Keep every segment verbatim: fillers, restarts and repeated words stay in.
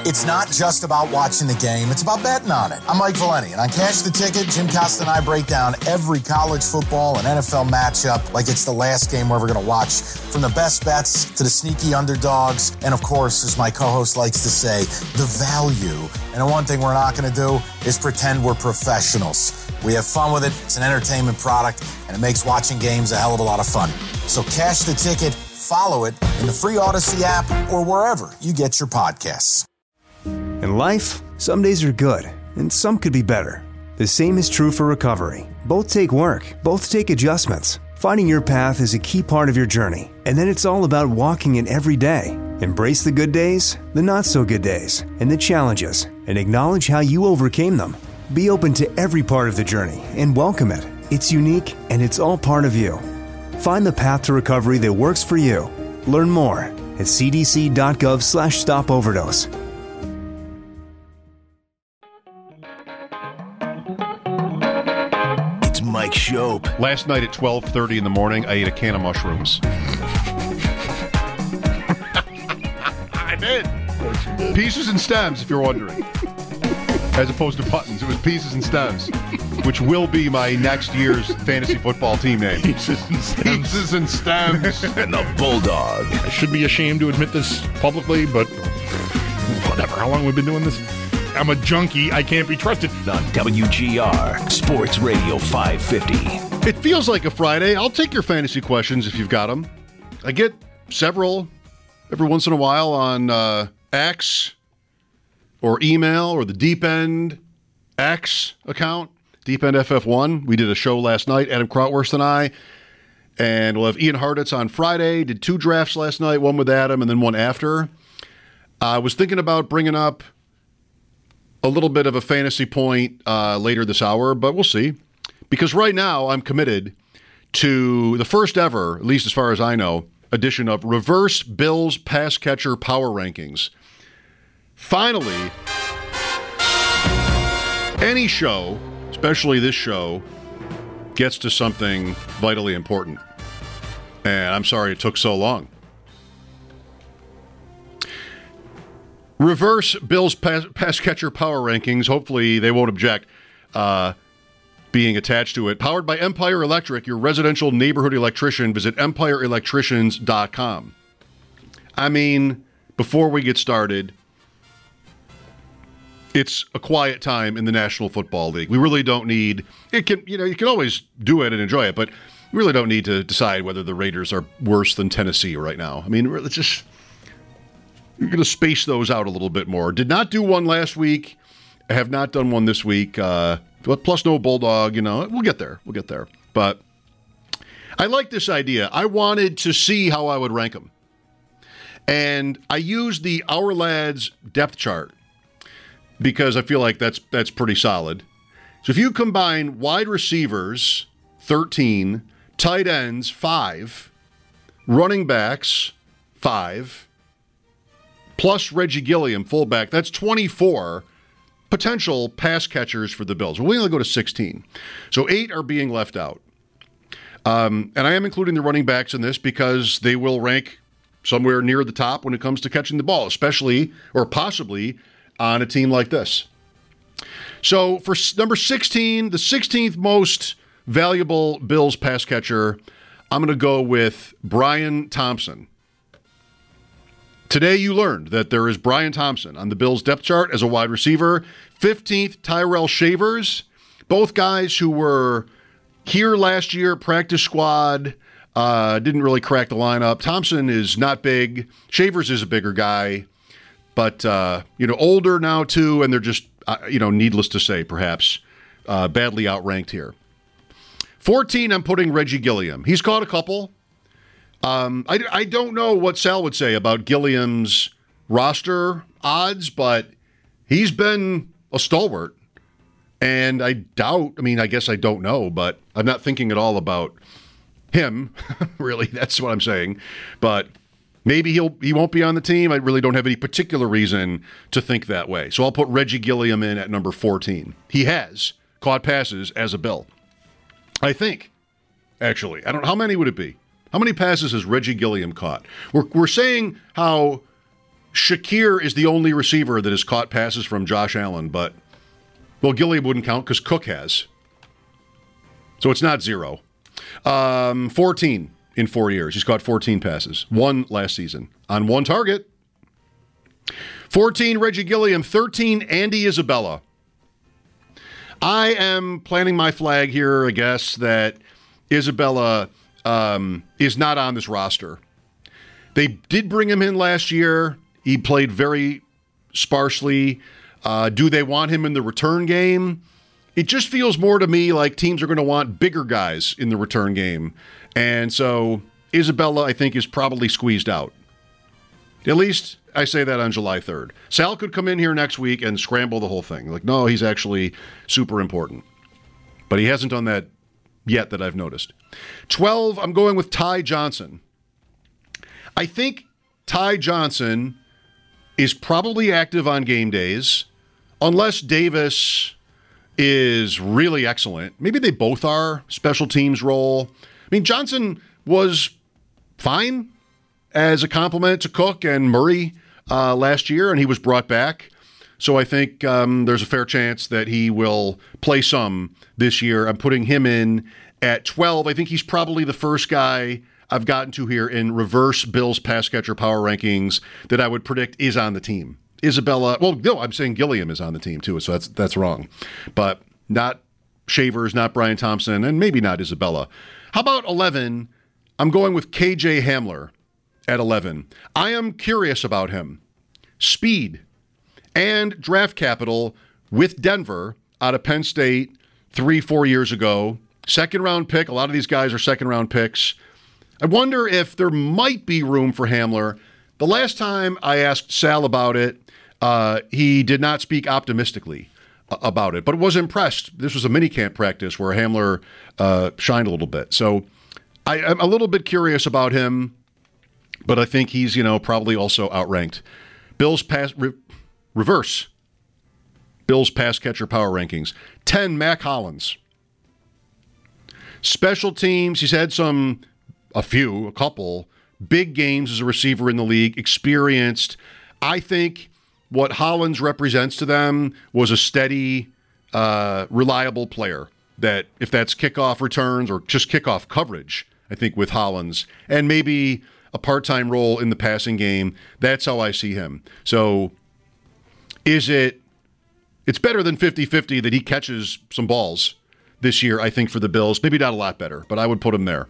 It's not just about watching the game, it's about betting on it. I'm Mike Valeni, and on Cash the Ticket, Jim Costa and I break down every college football and N F L matchup like it's the last game we're ever going to watch, from the best bets to the sneaky underdogs, and of course, as my co-host likes to say, the value. And the one thing we're not going to do is pretend we're professionals. We have fun with it, it's an entertainment product, and it makes watching games a hell of a lot of fun. So Cash the Ticket, follow it in the free Odyssey app or wherever you get your podcasts. In life, some days are good, and some could be better. The same is true for recovery. Both take work, both take adjustments. Finding your path is a key part of your journey, and then it's all about walking it every day. Embrace the good days, the not-so-good days, and the challenges, and acknowledge how you overcame them. Be open to every part of the journey and welcome it. It's unique, and it's all part of you. Find the path to recovery that works for you. Learn more at cdc.gov slash stop overdose. It's Mike Shope. Last night at twelve thirty in the morning, I ate a can of mushrooms. I did. Pieces and stems, if you're wondering. As opposed to buttons. It was pieces and stems, which will be my next year's fantasy football team name. Pieces and stems. Pieces and stems. And the Bulldog. I should be ashamed to admit this publicly, but whatever. How long have we been doing this? I'm a junkie. I can't be trusted. On W G R, Sports Radio five fifty. It feels like a Friday. I'll take your fantasy questions if you've got them. I get several every once in a while on uh, X or email or the Deep End X account, Deep End F F one. We did a show last night, Adam Krautwurst and I, and we'll have Ian Harditz on Friday. Did two drafts last night, one with Adam and then one after. I was thinking about bringing up a little bit of a fantasy point uh, later this hour, but we'll see. Because right now I'm committed to the first ever, at least as far as I know, edition of Reverse Bills Pass Catcher Power Rankings. Finally, any show, especially this show, gets to something vitally important. And I'm sorry it took so long. Reverse Bills pass, pass catcher power rankings. Hopefully they won't object uh, being attached to it. Powered by Empire Electric, your residential neighborhood electrician. Visit empire electricians dot com. I mean, before we get started, it's a quiet time in the National Football League. We really don't need it. Can you know you can always do it and enjoy it, but we really don't need to decide whether the Raiders are worse than Tennessee right now. I mean, it's just you're going to space those out a little bit more. Did not do one last week. I have not done one this week. Uh, plus no Bulldog. You know, we'll get there. We'll get there. But I like this idea. I wanted to see how I would rank them, and I used the Our Lads depth chart, because I feel like that's that's pretty solid. So if you combine wide receivers, thirteen, tight ends, five, running backs, five, plus Reggie Gilliam, fullback, that's twenty-four potential pass catchers for the Bills. We only go to sixteen. So eight are being left out. Um, and I am including the running backs in this because they will rank somewhere near the top when it comes to catching the ball, especially or possibly on a team like this. So for number sixteen, the sixteenth most valuable Bills pass catcher, I'm going to go with Brian Thompson. Today you learned that there is Brian Thompson on the Bills depth chart as a wide receiver. fifteenth, Tyrell Shavers. Both guys who were here last year, practice squad, uh, didn't really crack the lineup. Thompson is not big. Shavers is a bigger guy. But, uh, you know, older now, too, and they're just, uh, you know, needless to say, perhaps, uh, badly outranked here. fourteen, I'm putting Reggie Gilliam. He's caught a couple. Um, I, I don't know what Sal would say about Gilliam's roster odds, but he's been a stalwart. And I doubt, I mean, I guess I don't know, but I'm not thinking at all about him, really. That's what I'm saying. But maybe he'll he won't be on the team. I really don't have any particular reason to think that way. So I'll put Reggie Gilliam in at number fourteen. He has caught passes as a Bill. I think, actually. I don't know. How many would it be? How many passes has Reggie Gilliam caught? We're, we're saying how Shakir is the only receiver that has caught passes from Josh Allen, but, well, Gilliam wouldn't count because Cook has. So it's not zero. Um, fourteen in four years. He's caught fourteen passes. One last season on one target. fourteen, Reggie Gilliam. thirteen, Andy Isabella. I am planting my flag here, I guess, that Isabella um, is not on this roster. They did bring him in last year. He played very sparsely. Uh, do they want him in the return game? It just feels more to me like teams are going to want bigger guys in the return game. And so Isabella, I think, is probably squeezed out. At least I say that on July third. Sal could come in here next week and scramble the whole thing. Like, no, he's actually super important. But he hasn't done that yet that I've noticed. twelve, I'm going with Ty Johnson. I think Ty Johnson is probably active on game days, unless Davis is really excellent. Maybe they both are, special teams role. I mean, Johnson was fine as a compliment to Cook and Murray uh, last year, and he was brought back. So I think um, there's a fair chance that he will play some this year. I'm putting him in at twelve. I think he's probably the first guy I've gotten to here in reverse Bills pass catcher power rankings that I would predict is on the team. Isabella, well, no, I'm saying Gilliam is on the team too, so that's that's wrong. But not Shavers, not Brian Thompson, and maybe not Isabella. How about eleven? I'm going with K J Hamler at eleven. I am curious about him. Speed and draft capital with Denver out of Penn State three, four years ago. Second round pick. A lot of these guys are second round picks. I wonder if there might be room for Hamler. The last time I asked Sal about it, uh, he did not speak optimistically about it, but was impressed. This was a minicamp practice where Hamler uh, shined a little bit. So I, I'm a little bit curious about him, but I think he's, you know, probably also outranked. Bills pass re, reverse. Bills pass catcher power rankings. ten, Mac Hollins. Special teams, he's had some, a few, a couple, big games as a receiver in the league, experienced. I think what Hollins represents to them was a steady, uh, reliable player that if that's kickoff returns or just kickoff coverage, I think with Hollins, and maybe a part-time role in the passing game, that's how I see him. So is it, it's better than fifty-fifty that he catches some balls this year, I think, for the Bills. Maybe not a lot better, but I would put him there.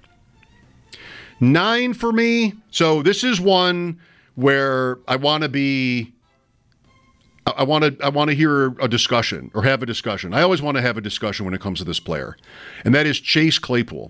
Nine for me. So this is one where I want to be, I want to, I want to hear a discussion or have a discussion. I always want to have a discussion when it comes to this player, and that is Chase Claypool.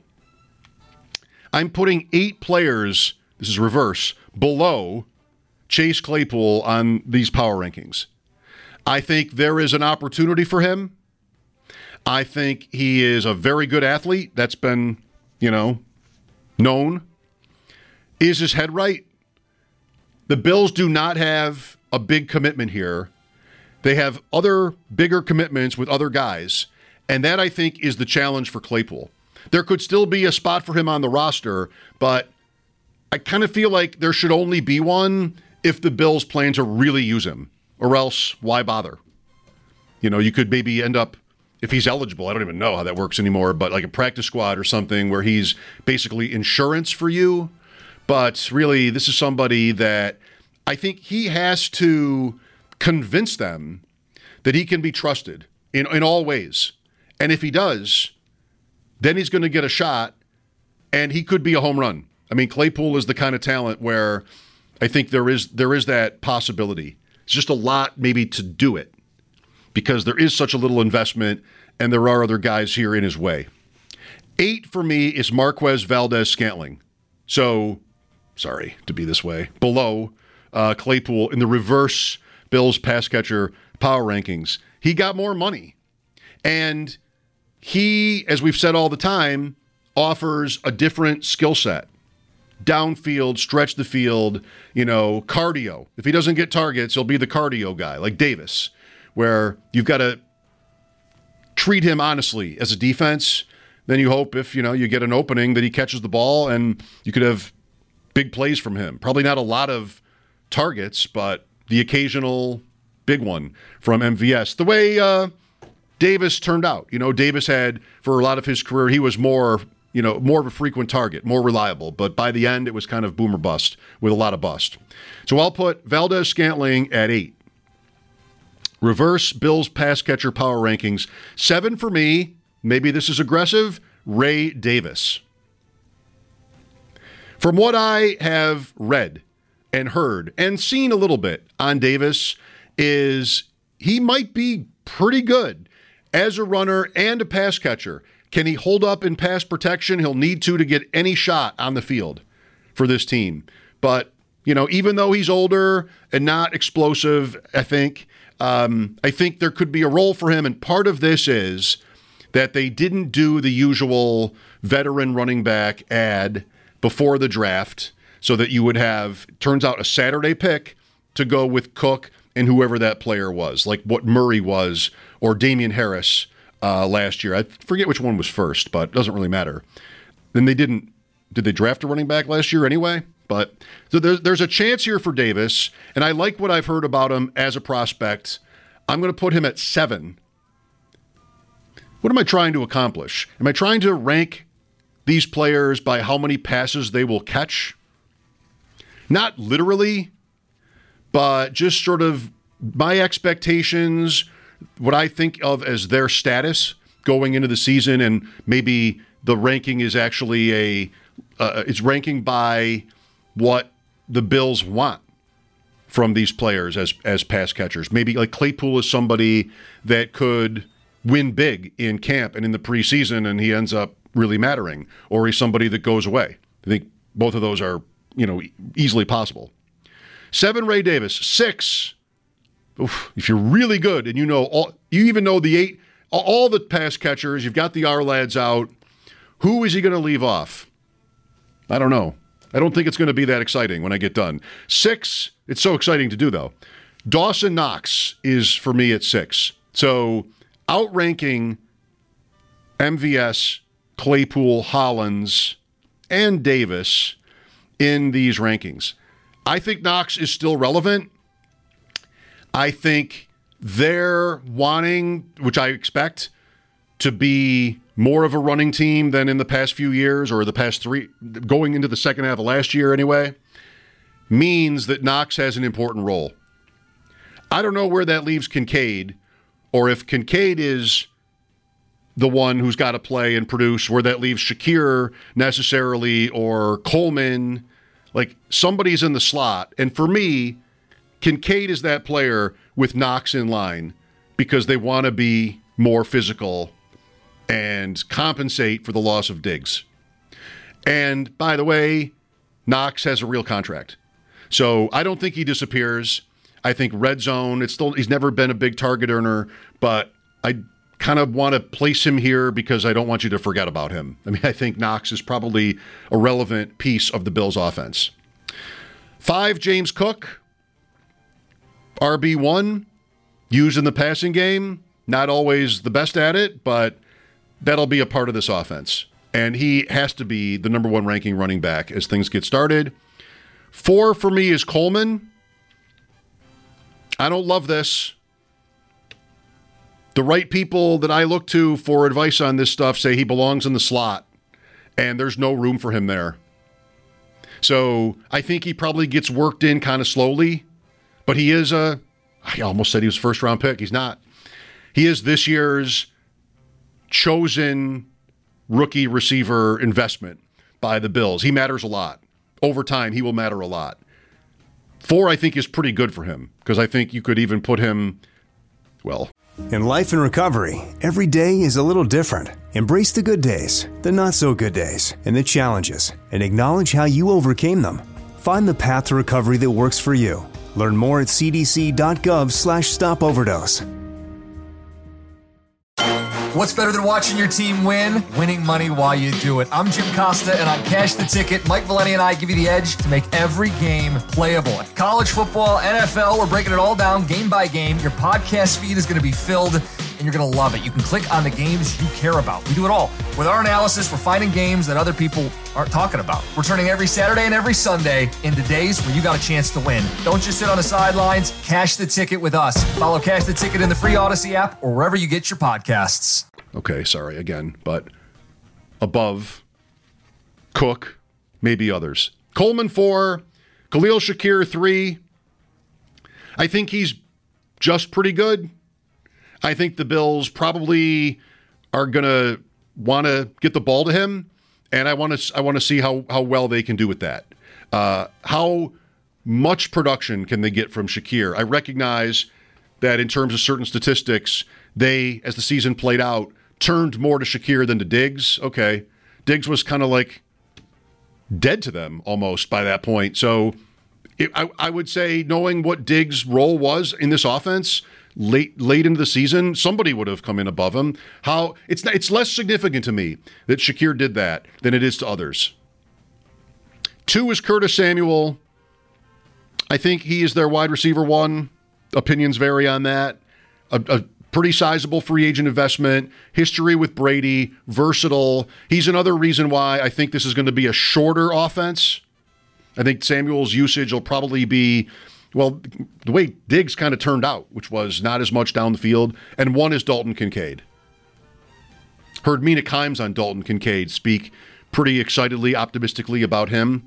I'm putting eight players, this is reverse, below Chase Claypool on these power rankings. I think there is an opportunity for him. I think he is a very good athlete. That's been, you know, known. Is his head right? The Bills do not have a big commitment here. They have other bigger commitments with other guys, and that, I think, is the challenge for Claypool. There could still be a spot for him on the roster, but I kind of feel like there should only be one if the Bills plan to really use him, or else why bother? You know, you could maybe end up, if he's eligible, I don't even know how that works anymore, but like a practice squad or something where he's basically insurance for you. But really, this is somebody that I think he has to convince them that he can be trusted in, in all ways. And if he does, then he's going to get a shot, and he could be a home run. I mean, Claypool is the kind of talent where I think there is there is that possibility. It's just a lot maybe to do it because there is such a little investment, and there are other guys here in his way. Eight for me is Marquez Valdez-Scantling. So, sorry to be this way, below uh, Claypool in the reverse Bills pass catcher power rankings. He got more money. And he, as we've said all the time, offers a different skill set. Downfield, stretch the field, you know, cardio. If he doesn't get targets, he'll be the cardio guy, like Davis, where you've got to treat him honestly as a defense. Then you hope if, you know, you get an opening that he catches the ball and you could have big plays from him. Probably not a lot of targets, but the occasional big one from M V S. The way uh, Davis turned out. You know, Davis had, for a lot of his career, he was more, you know, more of a frequent target, more reliable. But by the end, it was kind of boom or bust with a lot of bust. So I'll put Valdez-Scantling at eight. Reverse Bills pass catcher power rankings. Seven for me. Maybe this is aggressive. Ray Davis. From what I have read and heard and seen a little bit on Davis is he might be pretty good as a runner and a pass catcher. Can he hold up in pass protection? He'll need to to get any shot on the field for this team. But, you know, even though he's older and not explosive, I think, um, I think there could be a role for him. And part of this is that they didn't do the usual veteran running back ad before the draft so that you would have, turns out, a Saturday pick to go with Cook and whoever that player was, like what Murray was or Damian Harris uh, last year. I forget which one was first, but it doesn't really matter. Then they didn't, did they draft a running back last year anyway? But so there's, there's a chance here for Davis, and I like what I've heard about him as a prospect. I'm going to put him at seven. What am I trying to accomplish? Am I trying to rank these players by how many passes they will catch? Not literally, but just sort of my expectations, what I think of as their status going into the season, and maybe the ranking is actually a, uh, it's ranking by what the Bills want from these players as as pass catchers. Maybe like Claypool is somebody that could win big in camp and in the preseason, and he ends up really mattering, or he's somebody that goes away. I think both of those are, you know, easily possible. Seven, Ray Davis. Six, oof, if you're really good and you know all, you even know the eight, all the pass catchers, you've got the R lads out. Who is he going to leave off? I don't know. I don't think it's going to be that exciting when I get done. Six, it's so exciting to do though. Dawson Knox is for me at six. So outranking M V S, Claypool, Hollins, and Davis in these rankings. I think Knox is still relevant. I think they're wanting, which I expect, to be more of a running team than in the past few years, or the past three, going into the second half of last year anyway, means that Knox has an important role. I don't know where that leaves Kincaid, or if Kincaid is the one who's got to play and produce, where that leaves Shakir necessarily, or Coleman. Like, somebody's in the slot. And for me, Kincaid is that player with Knox in line because they want to be more physical and compensate for the loss of Diggs. And by the way, Knox has a real contract. So I don't think he disappears. I think red zone, it's still, he's never been a big target earner, but I kind of want to place him here because I don't want you to forget about him. I mean, I think Knox is probably a relevant piece of the Bills' offense. Five, James Cook, R B one, used in the passing game. Not always the best at it, but that'll be a part of this offense. And he has to be the number one ranking running back as things get started. Four for me is Coleman. I don't love this. The right people that I look to for advice on this stuff say he belongs in the slot, and there's no room for him there. So I think he probably gets worked in kind of slowly, but he is a, I almost said he was a first-round pick. He's not. He is this year's chosen rookie receiver investment by the Bills. He matters a lot. Over time, he will matter a lot. Four, I think, is pretty good for him, because I think you could even put him, well... In life and recovery, every day is a little different. Embrace the good days, the not so good days, and the challenges, and acknowledge how you overcame them. Find the path to recovery that works for you. Learn more at cdc.gov slash stop overdose. What's better than watching your team win? Winning money while you do it. I'm Jim Costa, and on Cash the Ticket, Mike Valeni and I give you the edge to make every game playable. College football, N F L, we're breaking it all down game by game. Your podcast feed is going to be filled and you're going to love it. You can click on the games you care about. We do it all. With our analysis, we're finding games that other people aren't talking about. We're turning every Saturday and every Sunday into days where you got a chance to win. Don't just sit on the sidelines. Cash the ticket with us. Follow Cash the Ticket in the free Odyssey app or wherever you get your podcasts. Okay, sorry again, but above Cook, maybe others. Coleman four, Khalil Shakir three. I think he's just pretty good. I think the Bills probably are going to want to get the ball to him, and I want to I want to see how how well they can do with that. Uh, how much production can they get from Shakir? I recognize that in terms of certain statistics, they, as the season played out, turned more to Shakir than to Diggs. Okay, Diggs was kind of like dead to them almost by that point. So it, I, I would say, knowing what Diggs' role was in this offense late late into the season, somebody would have come in above him. How it's it's less significant to me that Shakir did that than it is to others. Two is Curtis Samuel. I think he is their wide receiver one. Opinions vary on that. A, a pretty sizable free agent investment, history with Brady, versatile. He's another reason why I think this is going to be a shorter offense. I think Samuel's usage will probably be, well, the way Diggs kind of turned out, which was not as much down the field, and one is Dalton Kincaid. Heard Mina Kimes on Dalton Kincaid speak pretty excitedly, optimistically about him.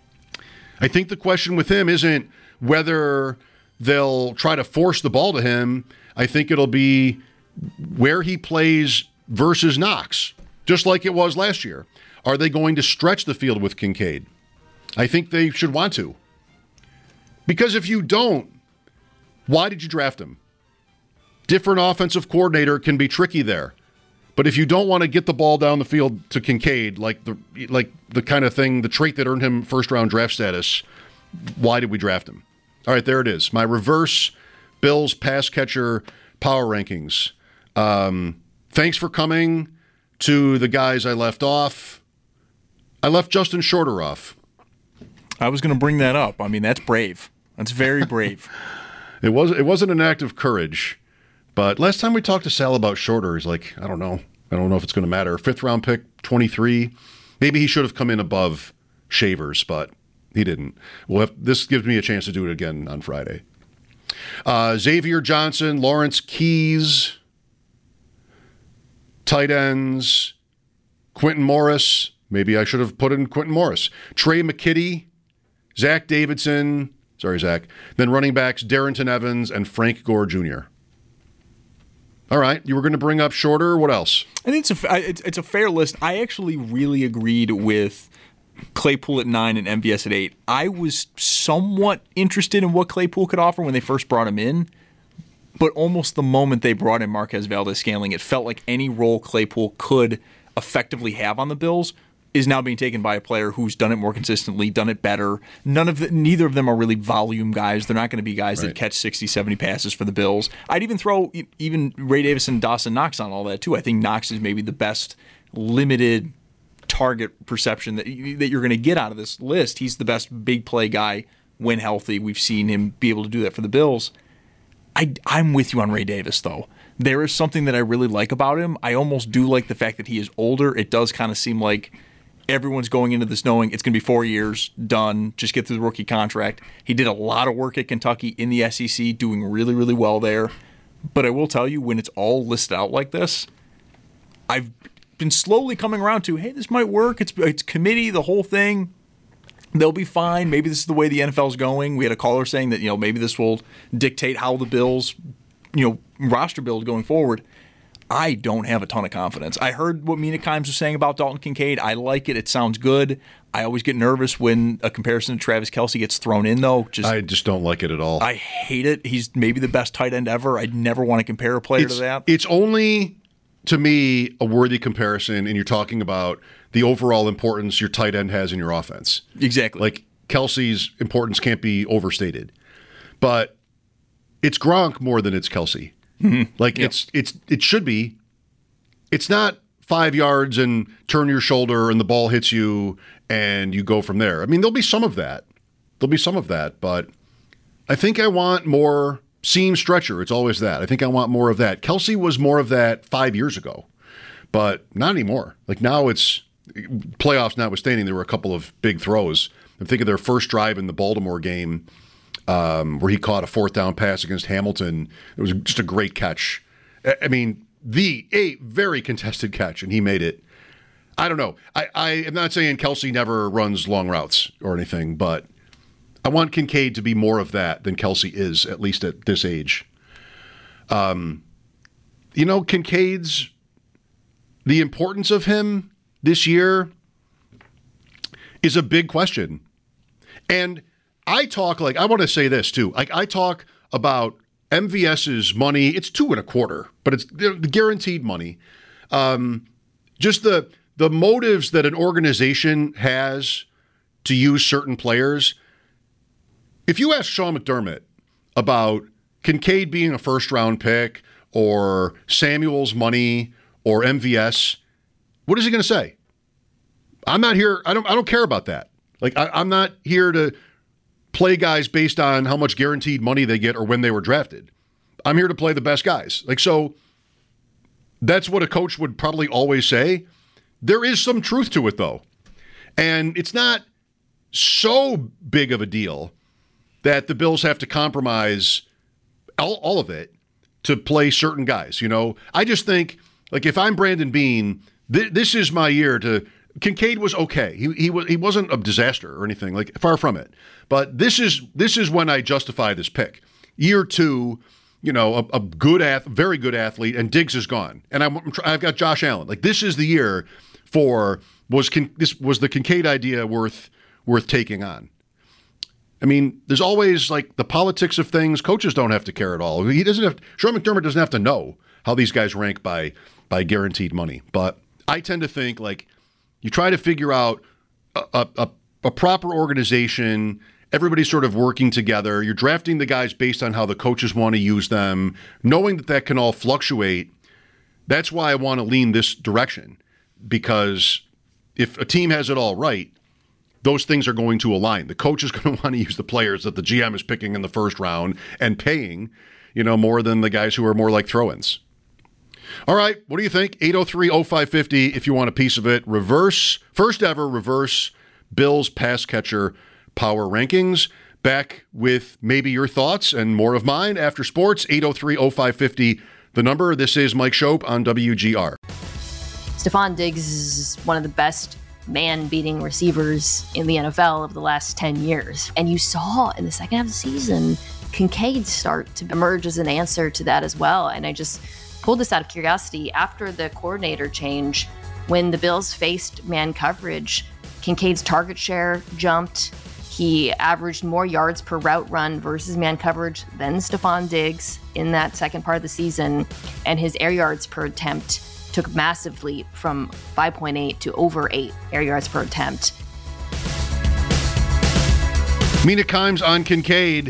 I think the question with him isn't whether they'll try to force the ball to him. I think it'll be where he plays versus Knox, just like it was last year. Are they going to stretch the field with Kincaid? I think they should want to. Because if you don't, why did you draft him? Different offensive coordinator can be tricky there. But if you don't want to get the ball down the field to Kincaid, like the like the kind of thing, the trait that earned him first-round draft status, why did we draft him? All right, there it is. My reverse Bills pass catcher power rankings. Um, thanks for coming to the guys I left off. I left Justin Shorter off. I was going to bring that up. I mean, that's brave. That's very brave. It was. It wasn't an act of courage. But last time we talked to Sal about Shorter, he's like, I don't know. I don't know if it's going to matter. Fifth round pick, twenty-three. Maybe he should have come in above Shavers, but he didn't. Well, if, this gives me a chance to do it again on Friday. Uh, Xavier Johnson, Lawrence Keys, tight ends, Quentin Morris. Maybe I should have put in Quentin Morris. Trey McKitty, Zach Davidson. Sorry, Zach. Then running backs, Darrington Evans and Frank Gore Junior All right, you were going to bring up Shorter. What else? I think it's a it's, it's a fair list. I actually really agreed with Claypool at nine and M V S at eight. I was somewhat interested in what Claypool could offer when they first brought him in, but almost the moment they brought in Marquez Valdes-Scantling, it felt like any role Claypool could effectively have on the Bills is now being taken by a player who's done it more consistently, done it better. None of the, neither of them are really volume guys. They're not going to be guys right. that catch sixty, seventy passes for the Bills. I'd even throw even Ray Davis and Dawson Knox on all that too. I think Knox is maybe the best limited target perception that that you're going to get out of this list. He's the best big play guy when healthy. We've seen him be able to do that for the Bills. I, I'm with you on Ray Davis, though. There is something that I really like about him. I almost do like the fact that he is older. It does kind of seem like everyone's going into this knowing it's going to be four years, done, just get through the rookie contract. He did a lot of work at Kentucky in the S E C, doing really, really well there. But I will tell you, when it's all listed out like this, I've been slowly coming around to, hey, this might work. It's it's committee, the whole thing. They'll be fine. Maybe this is the way the N F L is going. We had a caller saying that, you know, maybe this will dictate how the Bills, you know, roster build going forward. I don't have a ton of confidence. I heard what Mina Kimes was saying about Dalton Kincaid. I like it. It sounds good. I always get nervous when a comparison to Travis Kelce gets thrown in, though. Just, I just don't like it at all. I hate it. He's maybe the best tight end ever. I'd never want to compare a player it's, to that. It's only, to me, a worthy comparison, and you're talking about the overall importance your tight end has in your offense. Exactly. Like, Kelce's importance can't be overstated. But it's Gronk more than it's Kelce. Mm-hmm. Like, yep. it's it's it should be. It's not five yards and turn your shoulder and the ball hits you and you go from there. I mean, there'll be some of that. There'll be some of that, but I think I want more seam stretcher. It's always that. I think I want more of that. Kelce was more of that five years ago, but not anymore. Like now it's playoffs notwithstanding, there were a couple of big throws. I'm thinking of their first drive in the Baltimore game um, where he caught a fourth down pass against Hamilton. It was just a great catch. I mean, the a very contested catch, and he made it. I don't know. I, I am not saying Kelce never runs long routes or anything, but I want Kincaid to be more of that than Kelce is, at least at this age. Um, you know, Kincaid's, the importance of him this year is a big question. And I talk like, I want to say this too. Like I talk about MVS's money. It's two and a quarter, but it's the guaranteed money. Um, just the the motives that an organization has to use certain players. If you ask Sean McDermott about Kincaid being a first round pick or Samuel's money or M V S, what is he going to say? I'm not here. I don't. I don't care about that. Like I, I'm not here to play guys based on how much guaranteed money they get or when they were drafted. I'm here to play the best guys. Like so. That's what a coach would probably always say. There is some truth to it though, and it's not so big of a deal that the Bills have to compromise all, all of it to play certain guys. You know, I just think like if I'm Brandon Beane, th- this is my year to. Kincaid was okay. He he was he wasn't a disaster or anything, like far from it. But this is this is when I justify this pick. Year two, you know, a, a good ath, very good athlete, and Diggs is gone, and I'm, I'm I've got Josh Allen. Like this is the year for was Kin, this was the Kincaid idea worth worth taking on. I mean, there's always like the politics of things. Coaches don't have to care at all. He doesn't have. Sean McDermott doesn't have to know how these guys rank by by guaranteed money. But I tend to think like. You try to figure out a, a, a proper organization, everybody's sort of working together. You're drafting the guys based on how the coaches want to use them, knowing that that can all fluctuate. That's why I want to lean this direction, because if a team has it all right, those things are going to align. The coach is going to want to use the players that the G M is picking in the first round and paying, you know, more than the guys who are more like throw-ins. All right, what do you think? eight oh three oh five five oh if you want a piece of it. Reverse, first ever reverse Bills pass catcher power rankings. Back with maybe your thoughts and more of mine after sports. eight oh three oh five five oh the number. This is Mike Schopp on W G R. Stefon Diggs is one of the best man-beating receivers in the N F L of the last ten years. And you saw in the second half of the season, Kincaid start to emerge as an answer to that as well. And I just... pulled this out of curiosity. After the coordinator change, when the Bills faced man coverage, Kincaid's target share jumped. He averaged more yards per route run versus man coverage than Stefon Diggs in that second part of the season. And his air yards per attempt took a massive leap from five point eight to over eight air yards per attempt. Mina Kimes on Kincaid.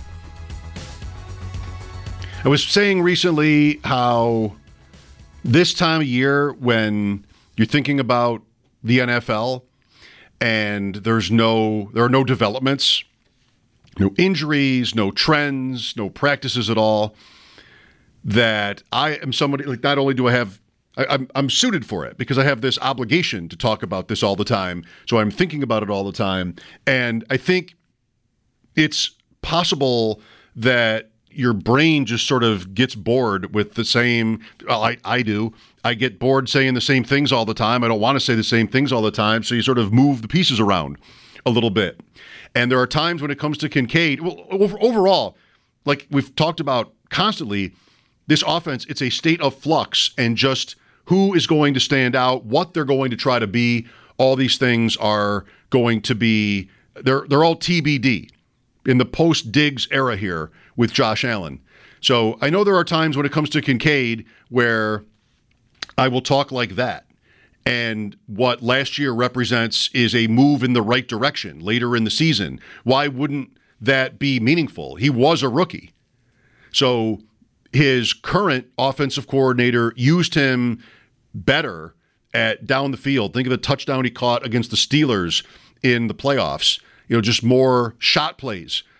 I was saying recently how this time of year when you're thinking about the N F L and there's no, there are no developments, no injuries, no trends, no practices at all, that I am somebody like not only do I have, I, I'm I'm suited for it because I have this obligation to talk about this all the time. So I'm thinking about it all the time, and I think it's possible that your brain just sort of gets bored with the same, well, I, I do. I get bored saying the same things all the time. I don't want to say the same things all the time. So you sort of move the pieces around a little bit. And there are times when it comes to Kincaid, well, overall, like we've talked about constantly, this offense, it's a state of flux, and just who is going to stand out, what they're going to try to be. All these things are going to be, they're they're all T B D in the post-Diggs era here with Josh Allen. So I know there are times when it comes to Kincaid where I will talk like that. And what last year represents is a move in the right direction later in the season. Why wouldn't that be meaningful? He was a rookie. So his current offensive coordinator used him better at down the field. Think of the touchdown he caught against the Steelers in the playoffs. You know, just more shot plays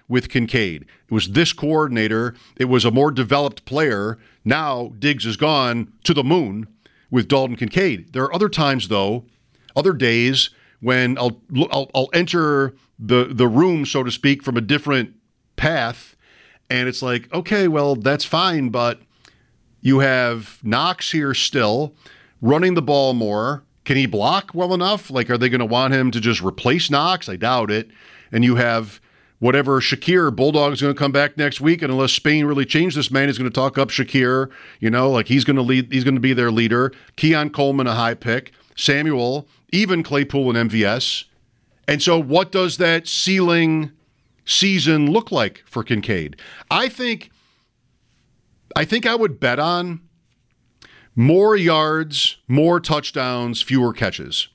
with Kincaid. It was this coordinator. It was a more developed player. Now Diggs is gone to the moon with Dalton Kincaid. There are other times, though, other days when I'll I'll, I'll enter the, the room, so to speak, from a different path, and it's like, okay, well, that's fine, but you have Knox here still, running the ball more. Can he block well enough? Like, are they going to want him to just replace Knox? I doubt it. And you have whatever Shakir, Bulldog's going to come back next week, and unless Spain really changed this man, he's going to talk up Shakir. You know, like he's going to lead. He's going to be their leader. Keon Coleman, a high pick. Samuel, even Claypool and M V S. And so, what does that ceiling season look like for Kincaid? I think. I think I would bet on more yards, more touchdowns, fewer catches.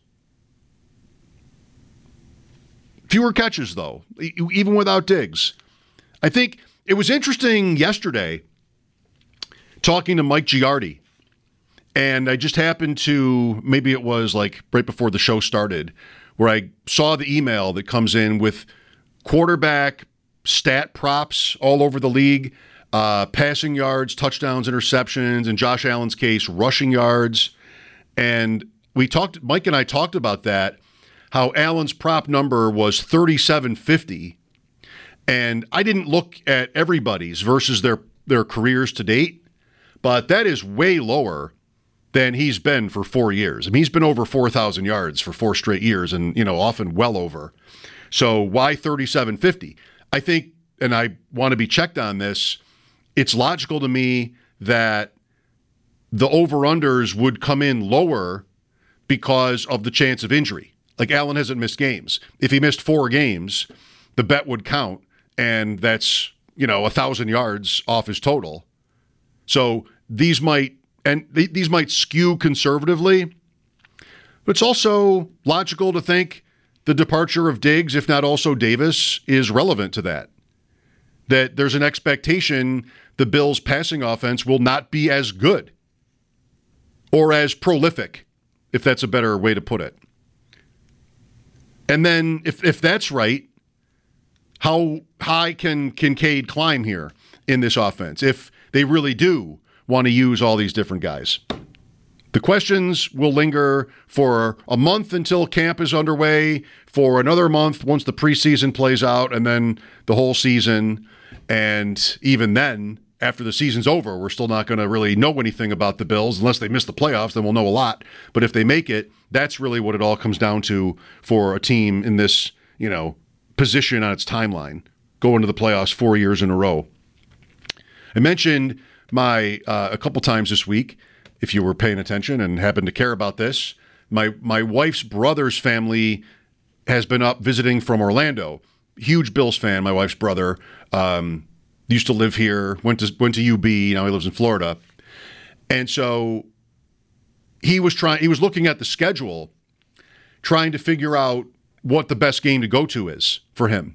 Fewer catches, though, even without Diggs. I think it was interesting yesterday talking to Mike Giardi, and I just happened to, maybe it was like right before the show started, where I saw the email that comes in with quarterback stat props all over the league, uh, passing yards, touchdowns, interceptions, in Josh Allen's case, rushing yards. And we talked, Mike and I talked about that, how Allen's prop number was thirty-seven fifty, and I didn't look at everybody's versus their, their careers to date, but that is way lower than he's been for four years. I mean, he's been over four thousand yards for four straight years, and, you know, often well over. So why thirty-seven fifty? I think, and I want to be checked on this, it's logical to me that the over-unders would come in lower because of the chance of injury. Like, Allen hasn't missed games. If he missed four games, the bet would count, and that's, you know, a thousand yards off his total. So these might, and th- these might skew conservatively, but it's also logical to think the departure of Diggs, if not also Davis, is relevant to that. That there's an expectation the Bills' passing offense will not be as good or as prolific, if that's a better way to put it. And then if, if that's right, how high can Kincaid climb here in this offense if they really do want to use all these different guys? The questions will linger for a month until camp is underway, for another month once the preseason plays out, and then the whole season. And even then, after the season's over, we're still not going to really know anything about the Bills unless they miss the playoffs. Then we'll know a lot. But if they make it, that's really what it all comes down to for a team in this, you know, position on its timeline, going to the playoffs four years in a row. I mentioned my uh, a couple times this week, if you were paying attention and happened to care about this, my my wife's brother's family has been up visiting from Orlando. Huge Bills fan, my wife's brother. Um, used to live here, went to went to U B, now he lives in Florida. And so he was trying he was looking at the schedule, trying to figure out what the best game to go to is for him.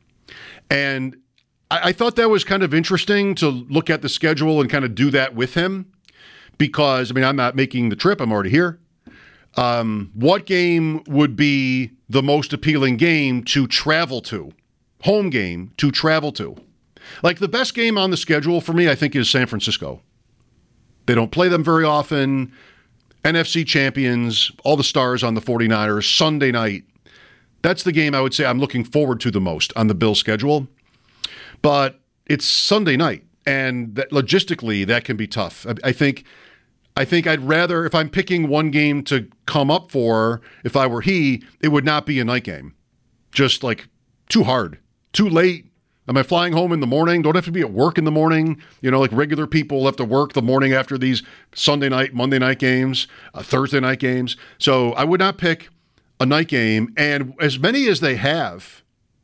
And I, I thought that was kind of interesting to look at the schedule and kind of do that with him. Because, I mean, I'm not making the trip. I'm already here. Um, what game would be the most appealing game to travel to? Home game to travel to. Like, the best game on the schedule for me, I think, is San Francisco. They don't play them very often. N F C champions, all the stars on the 49ers, Sunday night. That's the game I would say I'm looking forward to the most on the Bills schedule. But it's Sunday night, and that, logistically, that can be tough. I, I think... I think I'd rather, if I'm picking one game to come up for, if I were he, it would not be a night game. Just like too hard, too late. Am I flying home in the morning? Don't have to be at work in the morning. You know, like regular people have to work the morning after these Sunday night, Monday night games, uh, Thursday night games. So I would not pick a night game. And as many as they have,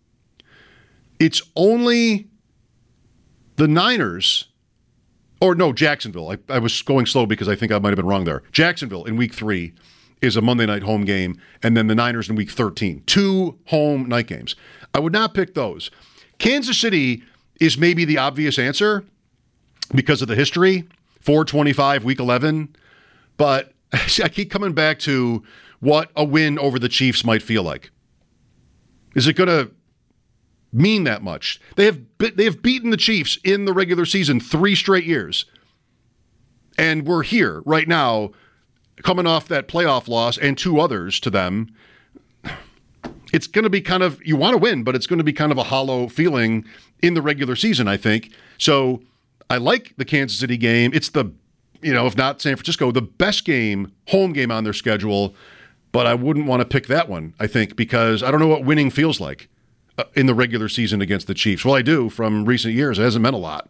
it's only the Niners. Or no, Jacksonville. I, I was going slow because I think I might have been wrong there. Jacksonville in week three is a Monday night home game, and then the Niners in week thirteen. Two home night games. I would not pick those. Kansas City is maybe the obvious answer because of the history. four twenty-five, week eleven. But I keep coming back to what a win over the Chiefs might feel like. Is it going to mean that much. They have they have beaten the Chiefs in the regular season three straight years. And we're here right now coming off that playoff loss and two others to them. It's going to be kind of, you want to win, but it's going to be kind of a hollow feeling in the regular season, I think. So I like the Kansas City game. It's the, you know, if not San Francisco, the best game, home game on their schedule. But I wouldn't want to pick that one, I think, because I don't know what winning feels like uh, in the regular season against the Chiefs. Well, I do from recent years. It hasn't meant a lot.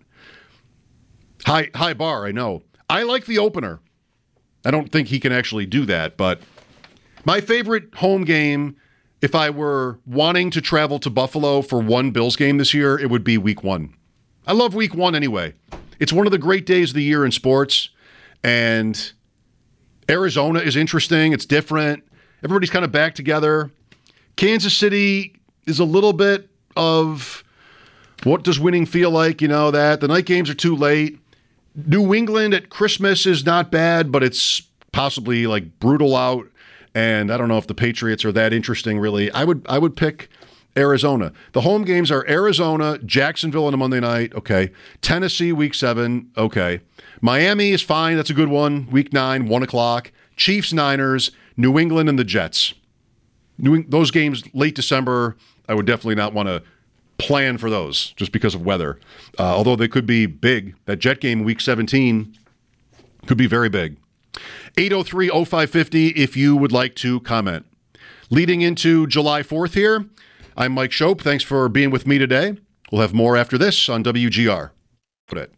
High, high bar, I know. I like the opener. I don't think he can actually do that, but my favorite home game, if I were wanting to travel to Buffalo for one Bills game this year, it would be week one. I love week one anyway. It's one of the great days of the year in sports, and Arizona is interesting. It's different. Everybody's kind of back together. Kansas City is a little bit of what does winning feel like, you know, that. The night games are too late. New England at Christmas is not bad, but it's possibly like brutal out. And I don't know if the Patriots are that interesting, really. I would I would pick Arizona. The home games are Arizona, Jacksonville on a Monday night. Okay. Tennessee, week seven. Okay. Miami is fine. That's a good one. Week nine, one o'clock. Chiefs, Niners, New England, and the Jets. New, those games, late December, I would definitely not want to plan for those just because of weather. Uh, although they could be big. That Jet game, week seventeen, could be very big. eight oh three oh five five oh if you would like to comment. Leading into July fourth here, I'm Mike Schopp. Thanks for being with me today. We'll have more after this on W G R. Put it.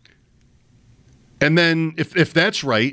And then, if if that's right,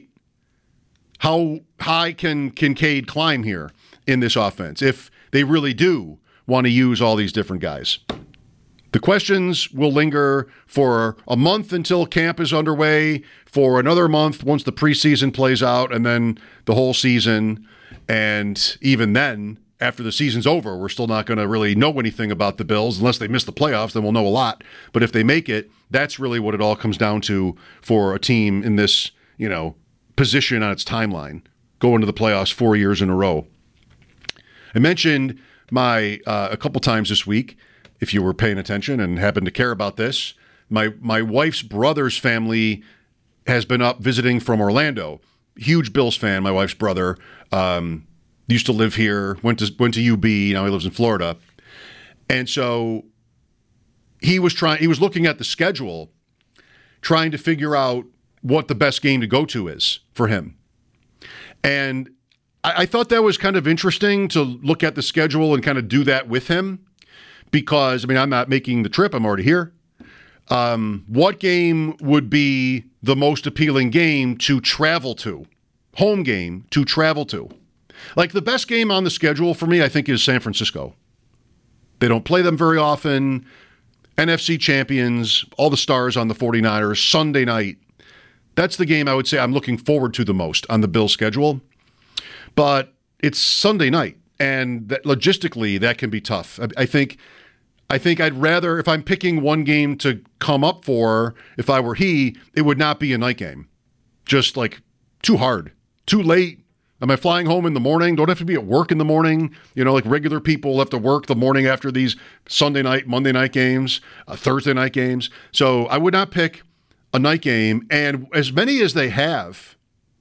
how high can Kincaid climb here in this offense if they really do want to use all these different guys? The questions will linger for a month until camp is underway, for another month once the preseason plays out, and then the whole season. And even then, after the season's over, we're still not going to really know anything about the Bills. Unless they miss the playoffs, then we'll know a lot. But if they make it, that's really what it all comes down to for a team in this, you know, position on its timeline, going to the playoffs four years in a row. I mentioned my uh, a couple times this week, if you were paying attention and happen to care about this, my my wife's brother's family has been up visiting from Orlando. Huge Bills fan, my wife's brother. Um, used to live here, went to went to U B, now he lives in Florida. And so he was trying he was looking at the schedule, trying to figure out what the best game to go to is for him. And I, I thought that was kind of interesting to look at the schedule and kind of do that with him. Because, I mean, I'm not making the trip. I'm already here. Um, what game would be the most appealing game to travel to? Home game to travel to. Like, the best game on the schedule for me, I think, is San Francisco. They don't play them very often. N F C champions, all the stars on the forty-niners, Sunday night. That's the game I would say I'm looking forward to the most on the Bills schedule. But it's Sunday night, and that, logistically, that can be tough. I, I think... I think I'd rather, if I'm picking one game to come up for, if I were he, it would not be a night game. Just like too hard, too late. Am I flying home in the morning? Don't have to be at work in the morning. You know, like regular people have to work the morning after these Sunday night, Monday night games, uh, Thursday night games. So I would not pick a night game. And as many as they have,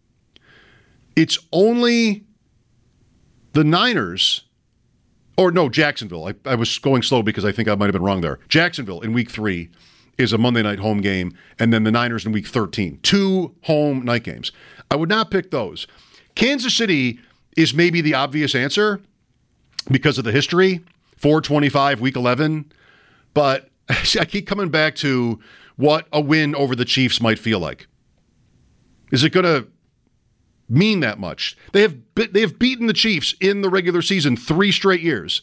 it's only the Niners. Or no, Jacksonville. I, I was going slow because I think I might have been wrong there. Jacksonville in week three is a Monday night home game, and then the Niners in week thirteen. Two home night games. I would not pick those. Kansas City is maybe the obvious answer because of the history. four twenty-five, week eleven. But I keep coming back to what a win over the Chiefs might feel like. Is it going to mean that much? They have they have beaten the Chiefs in the regular season three straight years.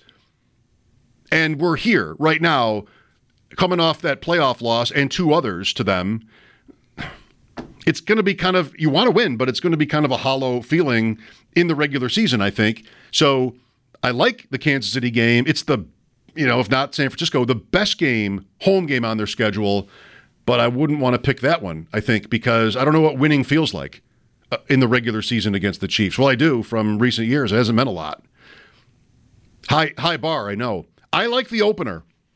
And we're here right now coming off that playoff loss and two others to them. It's going to be kind of, you want to win, but it's going to be kind of a hollow feeling in the regular season, I think. So I like the Kansas City game. It's the, you know, if not San Francisco, the best game, home game on their schedule. But I wouldn't want to pick that one, I think, because I don't know what winning feels like in the regular season against the Chiefs. Well, I do from recent years. It hasn't meant a lot. High high bar, I know. I like the opener.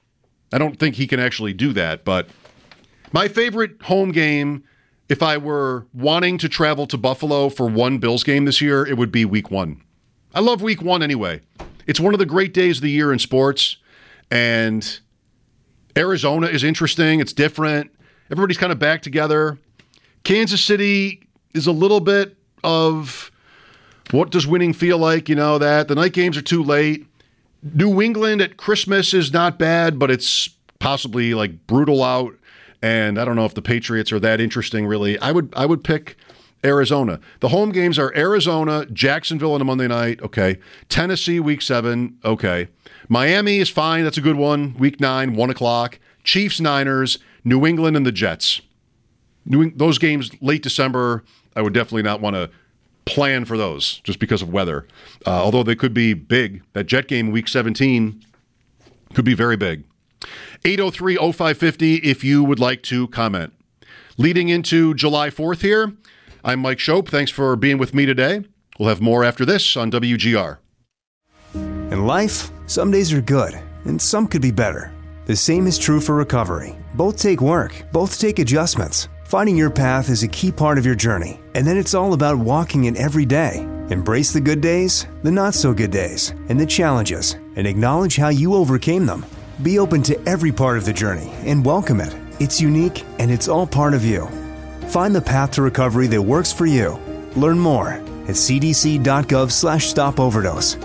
I don't think he can actually do that, but my favorite home game, if I were wanting to travel to Buffalo for one Bills game this year, it would be week one. I love week one anyway. It's one of the great days of the year in sports, and Arizona is interesting. It's different. Everybody's kind of back together. Kansas City is a little bit of what does winning feel like, you know, that. The night games are too late. New England at Christmas is not bad, but it's possibly like brutal out. And I don't know if the Patriots are that interesting, really. I would I would pick Arizona. The home games are Arizona, Jacksonville on a Monday night, okay. Tennessee, week seven, okay. Miami is fine. That's a good one. Week nine, one o'clock. Chiefs, Niners, New England, and the Jets. New, those games late December, I would definitely not want to plan for those just because of weather. Uh, although they could be big. That Jet game, week seventeen, could be very big. eight oh three oh five five oh if you would like to comment. Leading into July fourth here, I'm Mike Schopp. Thanks for being with me today. We'll have more after this on W G R. In life, some days are good, and some could be better. The same is true for recovery. Both take work, both take adjustments. Finding your path is a key part of your journey, and then it's all about walking it every day. Embrace the good days, the not-so-good days, and the challenges, and acknowledge how you overcame them. Be open to every part of the journey and welcome it. It's unique, and it's all part of you. Find the path to recovery that works for you. Learn more at cdc.gov slash stop overdose.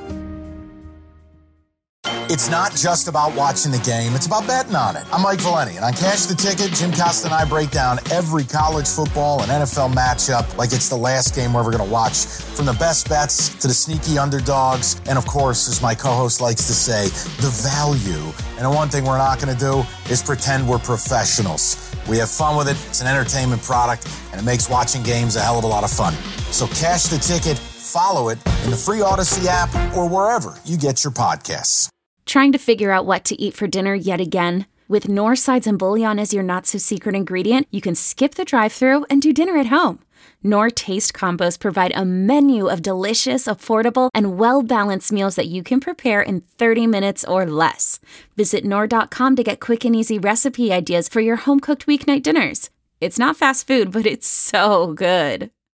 It's not just about watching the game, it's about betting on it. I'm Mike Valeni, and on Cash the Ticket, Jim Costa and I break down every college football and N F L matchup like it's the last game we're ever going to watch, from the best bets to the sneaky underdogs, and of course, as my co-host likes to say, the value. And the one thing we're not going to do is pretend we're professionals. We have fun with it, it's an entertainment product, and it makes watching games a hell of a lot of fun. So Cash the Ticket, follow it in the free Odyssey app or wherever you get your podcasts. Trying to figure out what to eat for dinner yet again? With Knorr sides and bouillon as your not-so-secret ingredient, you can skip the drive-thru and do dinner at home. Knorr Taste Combos provide a menu of delicious, affordable, and well-balanced meals that you can prepare in thirty minutes or less. Visit Knorr dot com to get quick and easy recipe ideas for your home-cooked weeknight dinners. It's not fast food, but it's so good.